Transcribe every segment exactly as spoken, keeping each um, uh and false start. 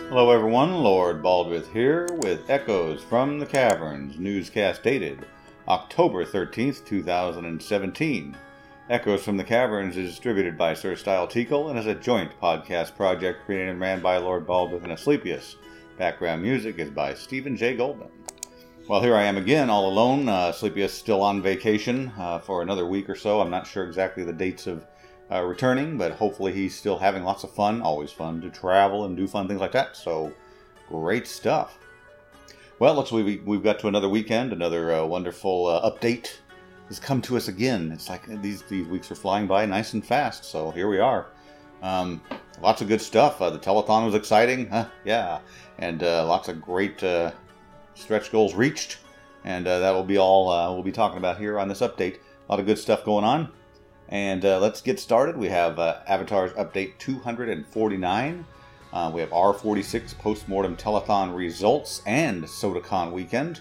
Hello everyone, Lord Baldwith here with Echoes from the Caverns, newscast dated October thirteenth, two thousand seventeen. Echoes from the Caverns is distributed by Sir Style Teakle and is a joint podcast project created and ran by Lord Baldwith and Asclepius. Background music is by Stephen J. Goldman. Well, here I am again, all alone. Uh, Asclepius still on vacation uh, for another week or so. I'm not sure exactly the dates of Uh, returning, but hopefully he's still having lots of fun. Always fun to travel and do fun things like that. So, great stuff. Well, looks like we, we've got to another weekend. Another uh, wonderful uh, update has come to us again. It's like these these weeks are flying by nice and fast. So here we are. Um, lots of good stuff. Uh, the telethon was exciting. Huh? Yeah, and uh, lots of great uh, stretch goals reached. And uh, that will be all uh, we'll be talking about here on this update. A lot of good stuff going on. And uh, let's get started. We have uh, Avatar's Update two hundred forty-nine. Uh, we have R forty-six Postmortem Telethon Results and SodaCon Weekend.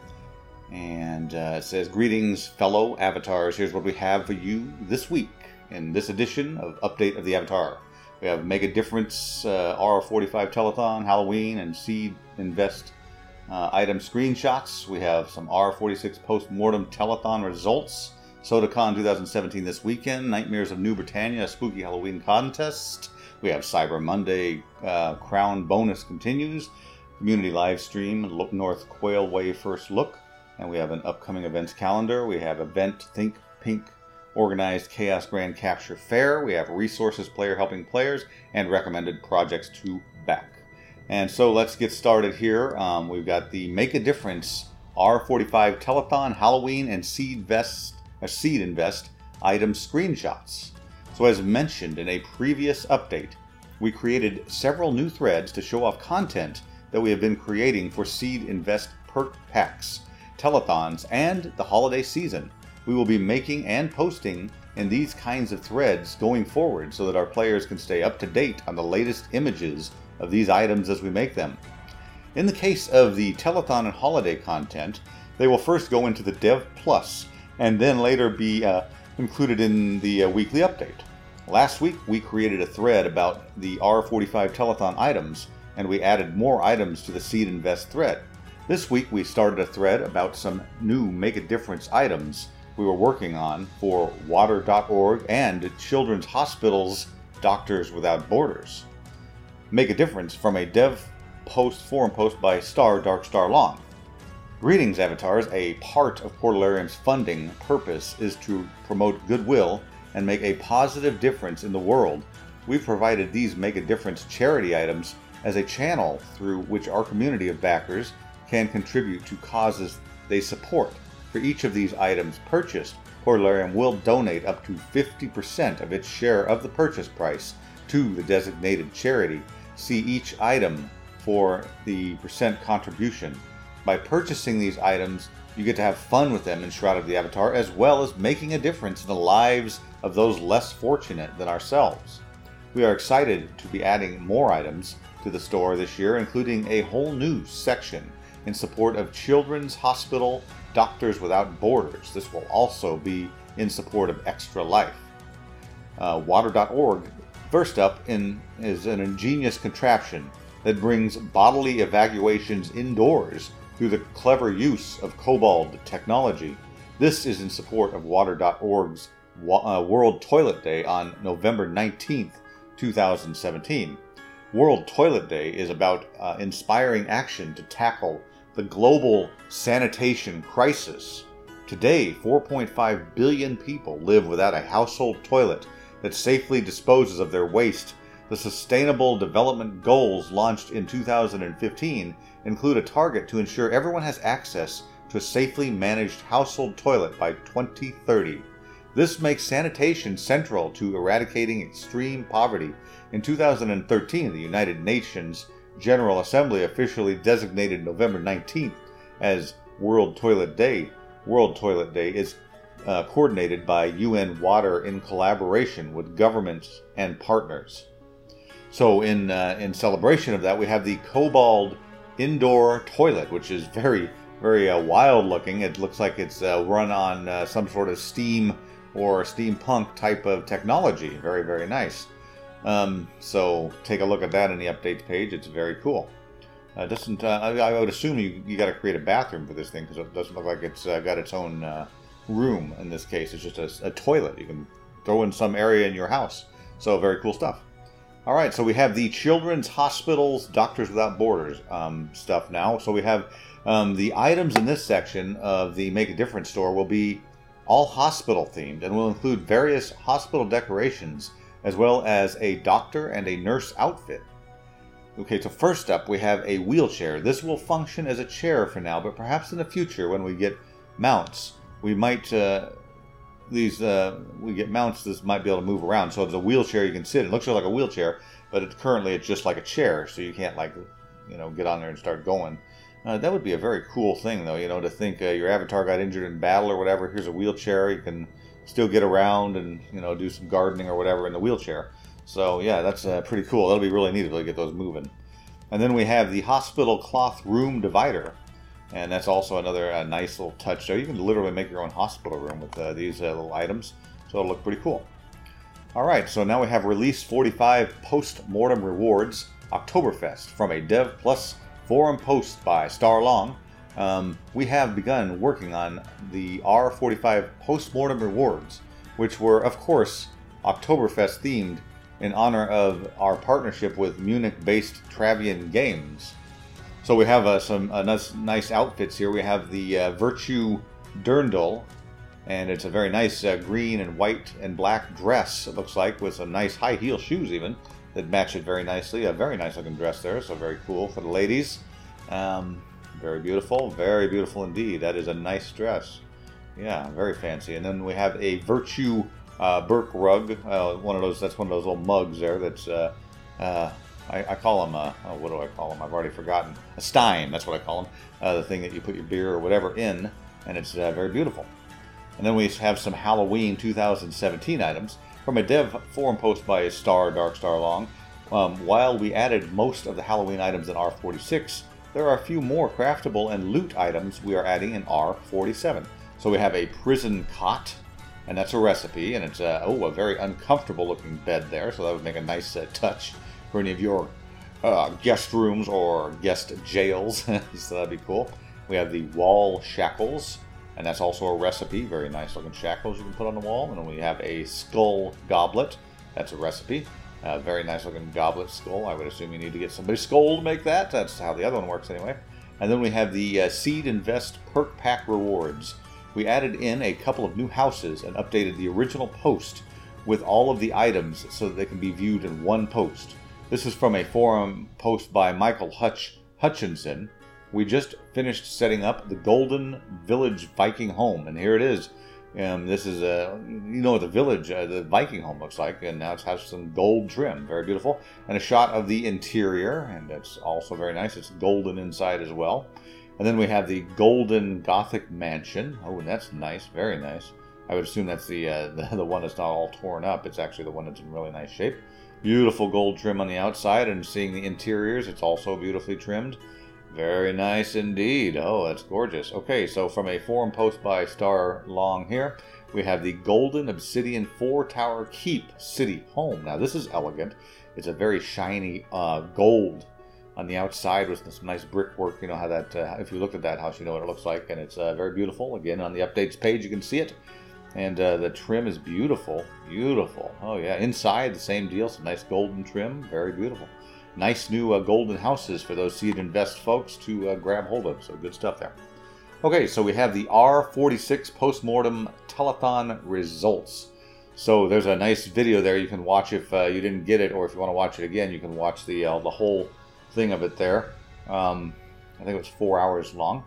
And uh, it says, greetings, fellow Avatars. Here's what we have for you this week in this edition of Update of the Avatar. We have Mega Difference, uh, R forty-five Telethon, Halloween, and Seed Invest uh, item screenshots. We have some R forty-six Postmortem Telethon Results. SodaCon twenty seventeen this weekend, Nightmares of New Britannia, a spooky Halloween contest. We have Cyber Monday, uh, Crown bonus continues, community live stream, Look North Quail Way first look, and we have an upcoming events calendar. We have event Think Pink, organized Chaos Grand Capture Fair. We have resources, player helping players, and recommended projects to back. And so let's get started here. Um, we've got the Make a Difference R forty-five Telethon, Halloween, and Seed Vest. A Seed Invest item screenshots. So as mentioned in a previous update, we created several new threads to show off content that we have been creating for Seed Invest perk packs, telethons, and the holiday season. We will be making and posting in these kinds of threads going forward so that our players can stay up to date on the latest images of these items as we make them. In the case of the telethon and holiday content, they will first go into the Dev Plus and then later be uh, included in the uh, weekly update. Last week we created a thread about the R forty-five Telethon items, and we added more items to the Seed Invest thread. This week we started a thread about some new Make a Difference items we were working on for water dot org and Children's Hospital's Doctors Without Borders. Make a Difference from a dev post forum post by Star Dark Star Long. Greetings, Avatars. A part of Portalarium's funding purpose is to promote goodwill and make a positive difference in the world. We've provided these Make a Difference charity items as a channel through which our community of backers can contribute to causes they support. For each of these items purchased, Portalarium will donate up to fifty percent of its share of the purchase price to the designated charity. See each item for the percent contribution. By purchasing these items, you get to have fun with them in Shroud of the Avatar, as well as making a difference in the lives of those less fortunate than ourselves. We are excited to be adding more items to the store this year, including a whole new section in support of Children's Hospital Doctors Without Borders. This will also be in support of Extra Life. Uh, water dot org, first up, in, is an ingenious contraption that brings bodily evacuations indoors through the clever use of Kobold technology. This is in support of water dot org's uh, World Toilet Day on November nineteenth, two thousand seventeen. World Toilet Day is about uh, inspiring action to tackle the global sanitation crisis. Today, four point five billion people live without a household toilet that safely disposes of their waste. The Sustainable Development Goals launched in two thousand fifteen include a target to ensure everyone has access to a safely managed household toilet by twenty thirty. This makes sanitation central to eradicating extreme poverty. In two thousand thirteen, the United Nations General Assembly officially designated November nineteenth as World Toilet Day. World Toilet Day is uh, coordinated by U N Water in collaboration with governments and partners. So in uh, in celebration of that, we have the Kobold indoor toilet, which is very, very uh, wild looking. It looks like it's uh, run on uh, some sort of steam or steampunk type of technology. Very, very nice. Um, so take a look at that in the updates page. It's very cool. Uh, doesn't uh, I, I would assume you you got to create a bathroom for this thing because it doesn't look like it's uh, got its own uh, room in this case. It's just a, a toilet you can throw in some area in your house. So very cool stuff. All right, so we have the Children's Hospitals Doctors Without Borders um, stuff now. So we have um, the items in this section of the Make a Difference store will be all hospital themed and will include various hospital decorations as well as a doctor and a nurse outfit. Okay, so first up we have a wheelchair. This will function as a chair for now, but perhaps in the future when we get mounts, we might uh, these uh, we get mounts. This might be able to move around. So it's a wheelchair you can sit in. It looks like a wheelchair, but it, currently it's just like a chair, so you can't like you know get on there and start going. Uh, that would be a very cool thing, though. You know, to think uh, your avatar got injured in battle or whatever. Here's a wheelchair. You can still get around and you know do some gardening or whatever in the wheelchair. So yeah, that's uh, pretty cool. That'll be really neat if they get those moving. And then we have the hospital cloth room divider, and that's also another uh, nice little touch. So you can literally make your own hospital room with uh, these uh, little items. So it'll look pretty cool. All right, so now we have Release forty-five Post-Mortem Rewards Oktoberfest from a Dev Plus forum post by Star Long. Um, we have begun working on the R forty-five Post-Mortem Rewards, which were, of course, Oktoberfest themed in honor of our partnership with Munich-based Travian Games. So we have uh, some uh, nice, nice outfits here. We have the uh, Virtue Dirndl, and it's a very nice uh, green and white and black dress, it looks like, with some nice high heel shoes even that match it very nicely. A very nice looking dress there, so very cool for the ladies. Um, very beautiful, very beautiful indeed. That is a nice dress. Yeah, very fancy. And then we have a Virtue Uh, Burke rug, uh, one of those. That's one of those little mugs there. That's uh, uh, I, I call them. Uh, oh, what do I call them? I've already forgotten. A stein. That's what I call them. Uh, the thing that you put your beer or whatever in, and it's uh, very beautiful. And then we have some Halloween two thousand seventeen items from a dev forum post by Star Dark Star Long. Um, while we added most of the Halloween items in R forty-six, there are a few more craftable and loot items we are adding in R forty-seven. So we have a prison cot. And that's a recipe, and it's a, oh, a very uncomfortable looking bed there, so that would make a nice uh, touch for any of your uh, guest rooms or guest jails, so that'd be cool. We have the wall shackles, and that's also a recipe, very nice looking shackles you can put on the wall. And then we have a skull goblet, that's a recipe, uh, very nice looking goblet skull. I would assume you need to get somebody's skull to make that, that's how the other one works anyway. And then we have the uh, Seed Invest Perk Pack Rewards. We added in a couple of new houses and updated the original post with all of the items so that they can be viewed in one post. This is from a forum post by Michael Hutch Hutchinson. We just finished setting up the Golden Village Viking home, and here it is. Um, this is a, you know what the village, uh, the Viking home looks like, and now it has some gold trim, very beautiful. And a shot of the interior, and that's also very nice. It's golden inside as well. And then we have the Golden Gothic Mansion. Oh, and that's nice, very nice. I would assume that's the, uh, the the one that's not all torn up. It's actually the one that's in really nice shape. Beautiful gold trim on the outside, and seeing the interiors, it's also beautifully trimmed. Very nice indeed. Oh, that's gorgeous. Okay, so from a forum post by Star Long here, we have the Golden Obsidian Four Tower Keep City Home. Now, this is elegant. It's a very shiny uh, gold on the outside with some nice brickwork. You know how that, uh, if you look at that house, you know what it looks like. And it's uh, very beautiful. Again, on the updates page, you can see it. And uh, the trim is beautiful. Beautiful. Oh, yeah. Inside, the same deal. Some nice golden trim. Very beautiful. Nice new uh, golden houses for those Seed Invest folks to uh, grab hold of. So good stuff there. Okay, so we have the R forty-six Postmortem Telethon results. So there's a nice video there you can watch if uh, you didn't get it, or if you want to watch it again, you can watch the uh, the whole thing of it there. Um, I think it was four hours long.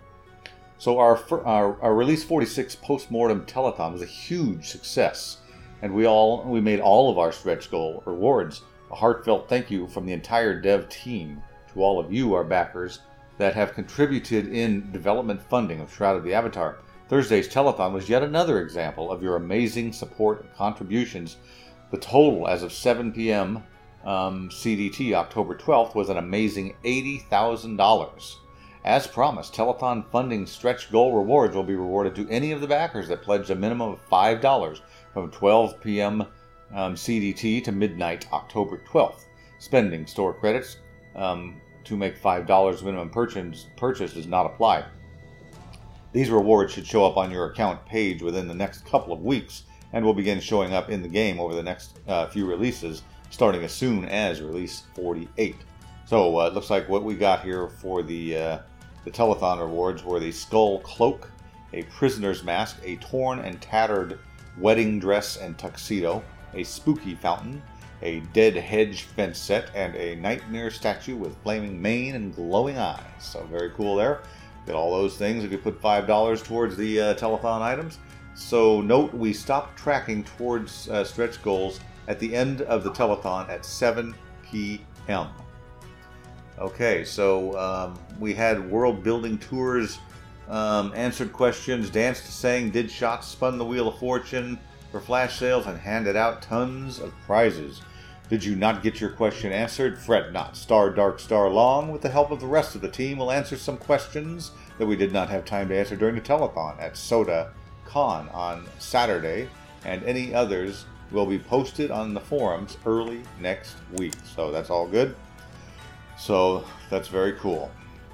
So our, our our Release forty-six Postmortem Telethon was a huge success, and we all we made all of our stretch goal rewards. A heartfelt thank you from the entire dev team to all of you, our backers, that have contributed in development funding of Shroud of the Avatar. Thursday's telethon was yet another example of your amazing support and contributions. The total as of seven p m Um, C D T, October twelfth, was an amazing eighty thousand dollars. As promised, telethon funding stretch goal rewards will be rewarded to any of the backers that pledged a minimum of five dollars from twelve p m um, C D T to midnight, October twelfth. Spending store credits um, to make five dollars minimum purchase, purchase does not apply. These rewards should show up on your account page within the next couple of weeks and will begin showing up in the game over the next uh, few releases, starting as soon as release forty-eight. So uh, it looks like what we got here for the uh, the telethon rewards were the Skull Cloak, a Prisoner's Mask, a torn and tattered wedding dress and tuxedo, a Spooky Fountain, a Dead Hedge fence set, and a Nightmare statue with flaming mane and glowing eyes. So very cool there. Get all those things if you put five dollars towards the uh, telethon items. So note, we stopped tracking towards uh, stretch goals at the end of the telethon at seven p m Okay, so um, we had world building tours, um, answered questions, danced to sang, did shots, spun the Wheel of Fortune for flash sales, and handed out tons of prizes. Did you not get your question answered? Fret not. Star Dark Star Long, with the help of the rest of the team, will answer some questions that we did not have time to answer during the telethon at Soda Con on Saturday, and any others will be posted on the forums early next week. So that's all good. So that's very cool.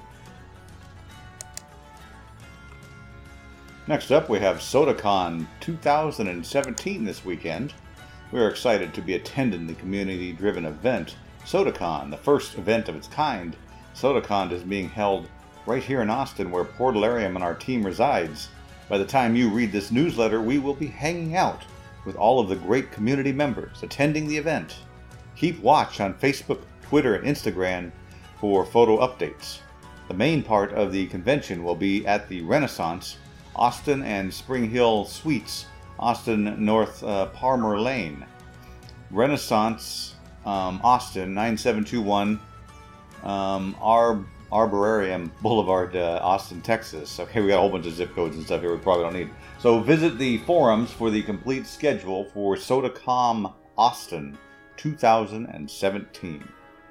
Next up, we have SodaCon two thousand seventeen this weekend. We are excited to be attending the community-driven event, SodaCon, the first event of its kind. SodaCon is being held right here in Austin, where Portalarium and our team resides. By the time you read this newsletter, we will be hanging out with all of the great community members attending the event. Keep watch on Facebook, Twitter, and Instagram for photo updates. The main part of the convention will be at the Renaissance, Austin and Spring Hill Suites, Austin North uh, Palmer Lane. Renaissance, um, Austin, nine seven two one um, Arb Arborarium Boulevard, uh, Austin, Texas. Okay, we got a whole bunch of zip codes and stuff here we probably don't need. So visit the forums for the complete schedule for SodaCon Austin two thousand seventeen.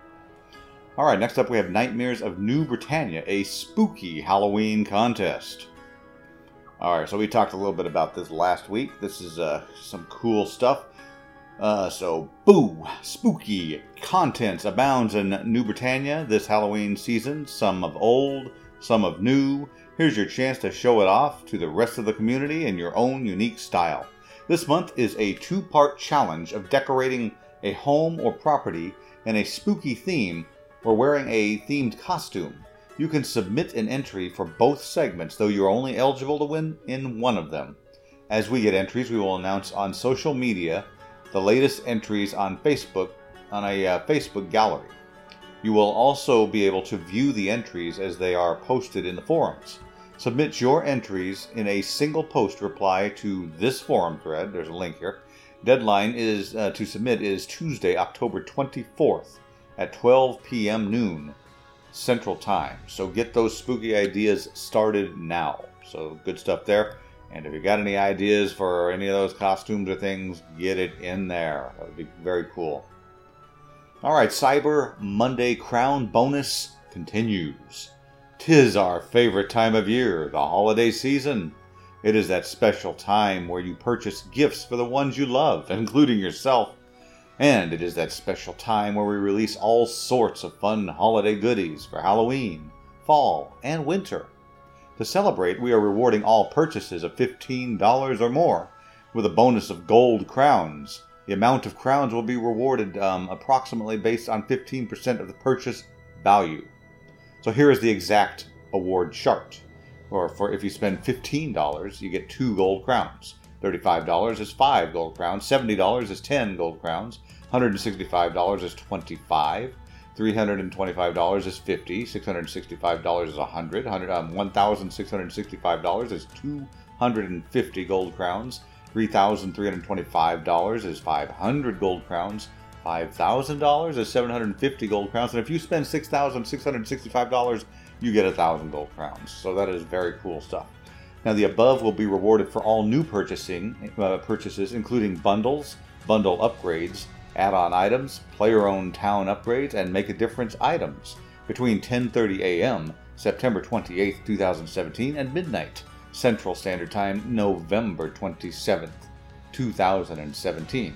Alright, next up we have Nightmares of New Britannia, a spooky Halloween contest. Alright, so we talked a little bit about this last week. This is uh, some cool stuff. Uh, so, boo! Spooky content abounds in New Britannia this Halloween season. Some of old, some of new. Here's your chance to show it off to the rest of the community in your own unique style. This month is a two-part challenge of decorating a home or property in a spooky theme or wearing a themed costume. You can submit an entry for both segments, though you're only eligible to win in one of them. As we get entries, we will announce on social media the latest entries on Facebook, on a uh, Facebook gallery. You will also be able to view the entries as they are posted in the forums. Submit your entries in a single post reply to this forum thread. There's a link here. Deadline is uh, to submit is Tuesday, October twenty-fourth at twelve p m noon Central Time. So get those spooky ideas started now. So good stuff there. And if you got any ideas for any of those costumes or things, get it in there. That would be very cool. Alright, Cyber Monday Crown bonus continues. 'Tis our favorite time of year, the holiday season. It is that special time where you purchase gifts for the ones you love, including yourself. And it is that special time where we release all sorts of fun holiday goodies for Halloween, fall, and winter. To celebrate, we are rewarding all purchases of fifteen dollars or more with a bonus of gold crowns. The amount of crowns will be rewarded um, approximately based on fifteen percent of the purchase value. So here is the exact award chart. Or for if you spend fifteen dollars, you get two gold crowns. thirty-five dollars is five gold crowns. seventy dollars is ten gold crowns. one hundred sixty-five dollars is twenty-five. three hundred twenty-five dollars is fifty. six hundred sixty-five dollars is one hundred. Um, one thousand six hundred sixty-five dollars is two hundred fifty gold crowns. three thousand three hundred twenty-five dollars is five hundred gold crowns. five thousand dollars is seven hundred fifty gold crowns. And if you spend six thousand six hundred sixty-five dollars, you get one thousand gold crowns. So that is very cool stuff. Now the above will be rewarded for all new purchasing uh, purchases, including bundles, bundle upgrades, add-on items, player-owned town upgrades, and make a difference items between ten thirty a m September twenty-eighth, two thousand seventeen and midnight Central Standard Time, November twenty-seventh, two thousand seventeen.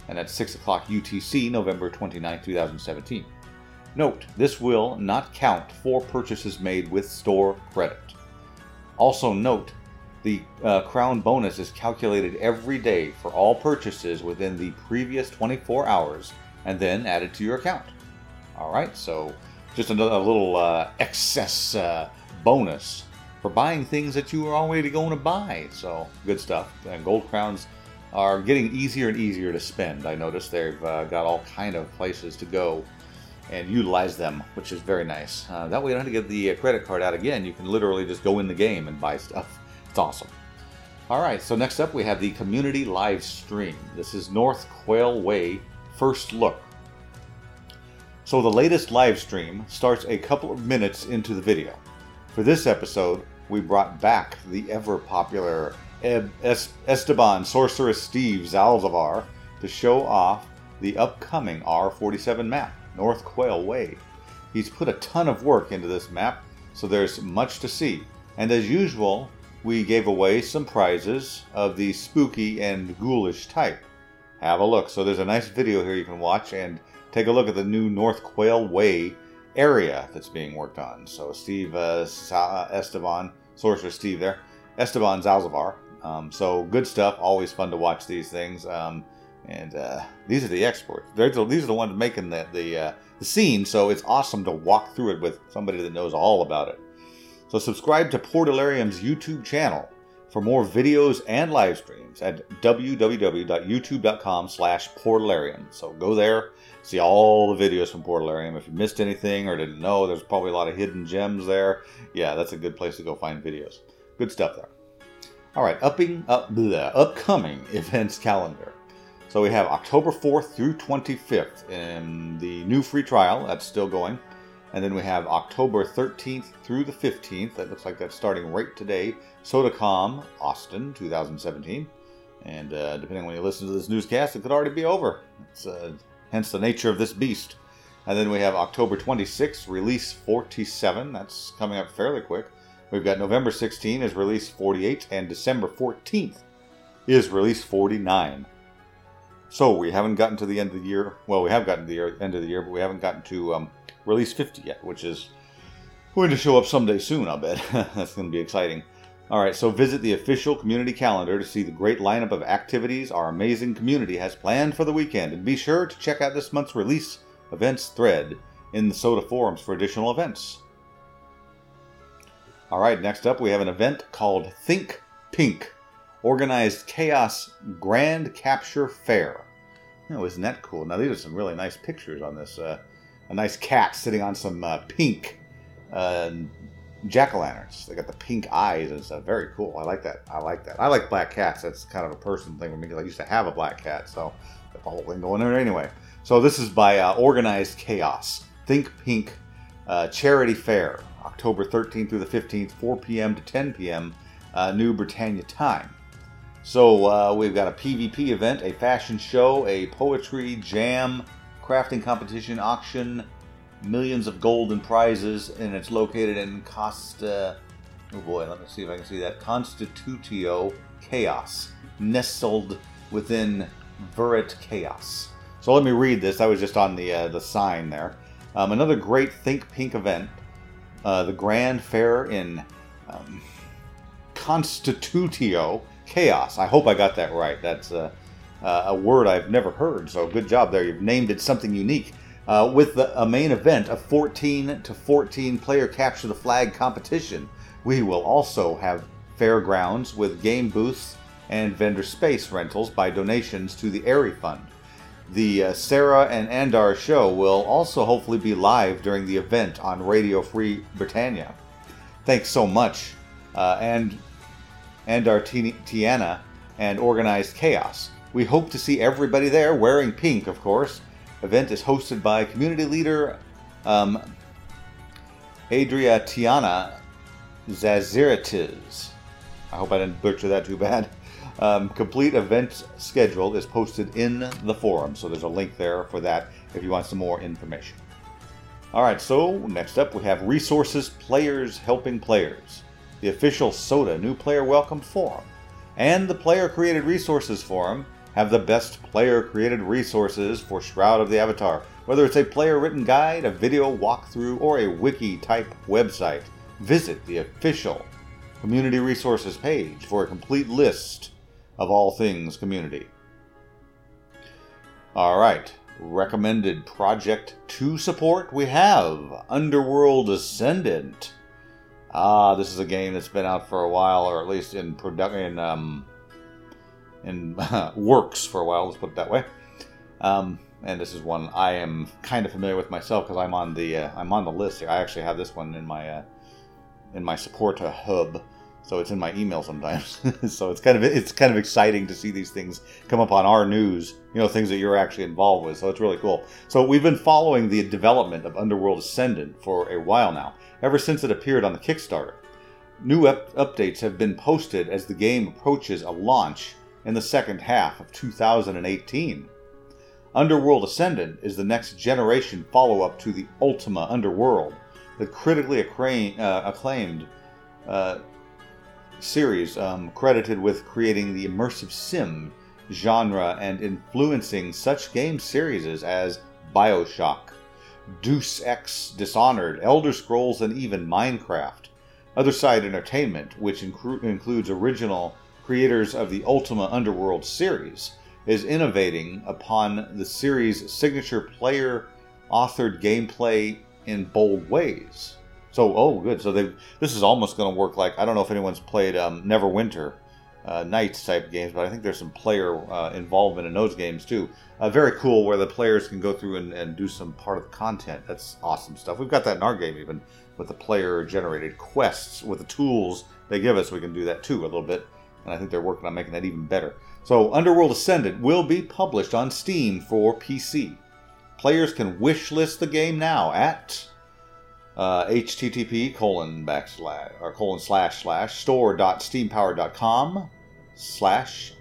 and at six o'clock U T C, November twenty-ninth, two thousand seventeen. Note, this will not count for purchases made with store credit. Also note, the uh, Crown bonus is calculated every day for all purchases within the previous twenty-four hours and then added to your account. Alright, so just another little uh, excess uh, bonus for buying things that you were already going to buy. So, good stuff. And gold crowns are getting easier and easier to spend. I noticed they've uh, got all kind of places to go and utilize them, which is very nice. Uh, that way you don't have to get the uh, credit card out again. You can literally just go in the game and buy stuff. It's awesome. Alright, so next up we have the community live stream. This is North Quail Way First Look. So the latest live stream starts a couple of minutes into the video. For this episode, we brought back the ever-popular Esteban Sorceress Steve Zalzavar to show off the upcoming R forty-seven map, North Quail Way. He's put a ton of work into this map, so there's much to see. And as usual, we gave away some prizes of the spooky and ghoulish type. Have a look. So there's a nice video here you can watch and take a look at the new North Quail Way area that's being worked on. So Steve uh, Esteban, Sorcerer Steve there, Esteban Zalzavar. Um, so good stuff. Always fun to watch these things. Um, and uh, these are the experts. They're the, these are the ones making the the, uh, the scene. So it's awesome to walk through it with somebody that knows all about it. So subscribe to Portalarium's YouTube channel for more videos and live streams at w w w dot youtube dot com slash portalarium. So go there, see all the videos from Portalarium. If you missed anything or didn't know, there's probably a lot of hidden gems there. Yeah, that's a good place to go find videos. Good stuff there. All right, upping up the upcoming events calendar. So we have October fourth through twenty-fifth in the new free trial. That's still going. And then we have October thirteenth through the fifteenth. That looks like that's starting right today. SodaCom Austin two thousand seventeen. And uh, depending on when you listen to this newscast, it could already be over. It's, uh, hence the nature of this beast. And then we have October twenty-sixth, Release forty-seven. That's coming up fairly quick. We've got November sixteenth is Release forty-eight. And December fourteenth is Release forty-nine. So we haven't gotten to the end of the year. Well, we have gotten to the year, end of the year, but we haven't gotten to um, Release fifty yet, which is going to show up someday soon, I'll bet. That's going to be exciting. Alright, so visit the official community calendar to see the great lineup of activities our amazing community has planned for the weekend. And be sure to check out this month's release events thread in the Soda forums for additional events. Alright, next up we have an event called Think Pink, Organized Chaos Grand Capture Fair. Oh, isn't that cool? Now these are some really nice pictures on this. Uh, a nice cat sitting on some uh, pink uh, jack-o'-lanterns. They got the pink eyes and stuff. Very cool. I like that. I like that. I like black cats. That's kind of a person thing for me because I used to have a black cat, so got the whole thing going there anyway. So this is by uh, Organized Chaos. Think Pink uh, Charity Fair, October thirteenth through the fifteenth, four p m to ten p m Uh, New Britannia time. So uh, we've got a PvP event, a fashion show, a poetry jam, crafting competition, auction, millions of gold and prizes, and it's located in Costa... Oh boy, let me see if I can see that. Constitutio Chaos, nestled within Verret Chaos. So let me read this. I was just on the uh, the sign there. Um, another great Think Pink event, uh, the Grand Fair in um, Constitutio Chaos. I hope I got that right. That's uh, uh, a word I've never heard, so good job there. You've named it something unique. Uh, with the, a main event of fourteen to fourteen player capture the flag competition. We will also have fairgrounds with game booths and vendor space rentals by donations to the Airy Fund. The uh, Sarah and Andar show will also hopefully be live during the event on Radio Free Britannia. Thanks so much, uh, and Andar Tiana and Organized Chaos. We hope to see everybody there wearing pink, of course. Event is hosted by community leader um, Adriatiana Zaziritis. I hope I didn't butcher that too bad. Um, complete event schedule is posted in the forum, so there's a link there for that if you want some more information. Alright, so next up we have Resources Players Helping Players, the official Soda New Player Welcome Forum, and the Player Created Resources Forum have the best player-created resources for Shroud of the Avatar. Whether it's a player-written guide, a video walkthrough, or a wiki-type website, visit the official Community Resources page for a complete list of all things community. Alright, recommended project to support, we have Underworld Ascendant. Ah, this is a game that's been out for a while, or at least in production, um, in works for a while, let's put it that way. Um, and this is one I am kind of familiar with myself because I'm on the uh, I'm on the list here. I actually have this one in my uh, in my support hub, so it's in my email sometimes. So it's kind of it's kind of exciting to see these things come up on our news. You know, things that you're actually involved with. So it's really cool. So we've been following the development of Underworld Ascendant for a while now, ever since it appeared on the Kickstarter. New up- updates have been posted as the game approaches a launch in the second half of two thousand eighteen. Underworld Ascendant is the next generation follow-up to the Ultima Underworld, the critically accra- uh, acclaimed uh, series um, credited with creating the immersive sim genre and influencing such game series as BioShock, Deus Ex Dishonored, Elder Scrolls, and even Minecraft. Otherside Entertainment, which incru- includes original creators of the Ultima Underworld series, is innovating upon the series' signature player-authored gameplay in bold ways. So, oh, good. So they this is almost going to work like, I don't know if anyone's played um, Neverwinter uh, Nights type games, but I think there's some player uh, involvement in those games too. Uh, very cool, where the players can go through and, and do some part of the content. That's awesome stuff. We've got that in our game even, with the player-generated quests, with the tools they give us. We can do that too a little bit, and I think they're working on making that even better. So, Underworld Ascendant will be published on Steam for P C. Players can wishlist the game now at uh, http colon backslash or colon slash slash store.steampower.com slash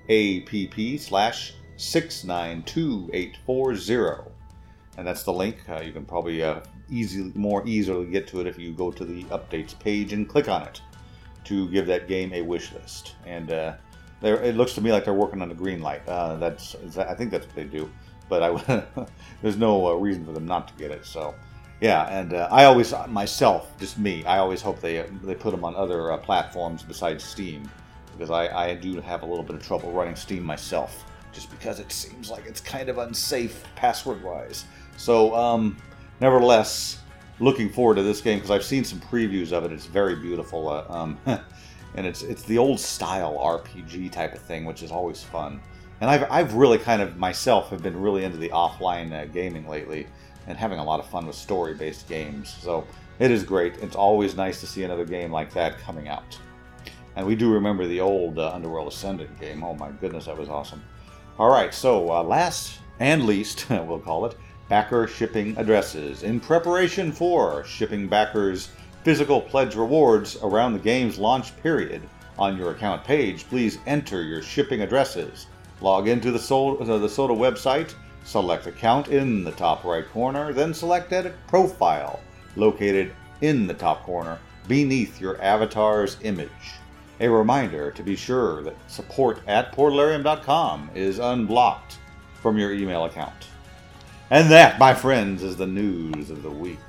app slash six nine two eight four zero, and that's the link. Uh, you can probably uh, easily more easily get to it if you go to the updates page and click on it to give that game a wish list. And uh, They're, it looks to me like they're working on a green light. Uh, that's I think that's what they do, but I there's no uh, reason for them not to get it. So, yeah, and uh, I always myself, just me, I always hope they they put them on other uh, platforms besides Steam, because I, I do have a little bit of trouble running Steam myself, just because it seems like it's kind of unsafe password-wise. So, um, nevertheless, looking forward to this game because I've seen some previews of it. It's very beautiful. Uh, um, And it's it's the old style R P G type of thing, which is always fun. And I've I've really kind of myself have been really into the offline uh, gaming lately, and having a lot of fun with story-based games. So it is great. It's always nice to see another game like that coming out. And we do remember the old uh, Underworld Ascendant game. Oh my goodness, that was awesome. All right, so uh, last and least, we'll call it, backer shipping addresses. In preparation for shipping backers physical pledge rewards around the game's launch period, on your account page, please enter your shipping addresses. Log into the Soda, the Soda website, select Account in the top right corner, then select Edit Profile, located in the top corner beneath your avatar's image. A reminder to be sure that support at portalarium dot com is unblocked from your email account. And that, my friends, is the news of the week,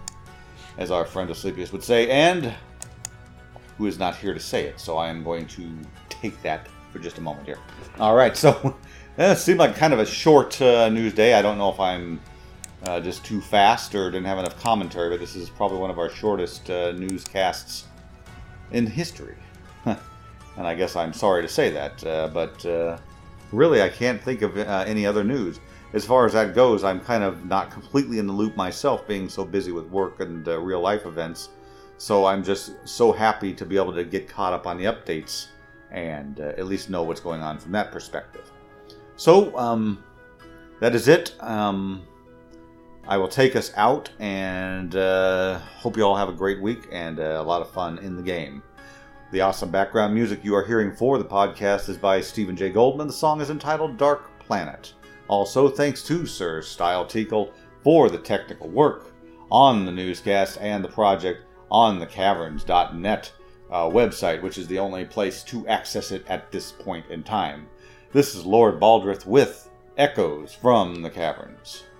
as our friend Asclepius would say, and who is not here to say it, so I am going to take that for just a moment here. Alright, so it seemed like kind of a short uh, news day. I don't know if I'm uh, just too fast or didn't have enough commentary, but this is probably one of our shortest uh, newscasts in history. And I guess I'm sorry to say that, uh, but uh, really I can't think of uh, any other news. As far as that goes, I'm kind of not completely in the loop myself, being so busy with work and uh, real life events. So I'm just so happy to be able to get caught up on the updates and uh, at least know what's going on from that perspective. So um, that is it. Um, I will take us out, and uh, hope you all have a great week and uh, a lot of fun in the game. The awesome background music you are hearing for the podcast is by Stephen J. Goldman. The song is entitled Dark Planet. Also, thanks to Sir Style Teakle for the technical work on the newscast and the project on the caverns dot net uh, website, which is the only place to access it at this point in time. This is Lord Baldrith with Echoes from the Caverns.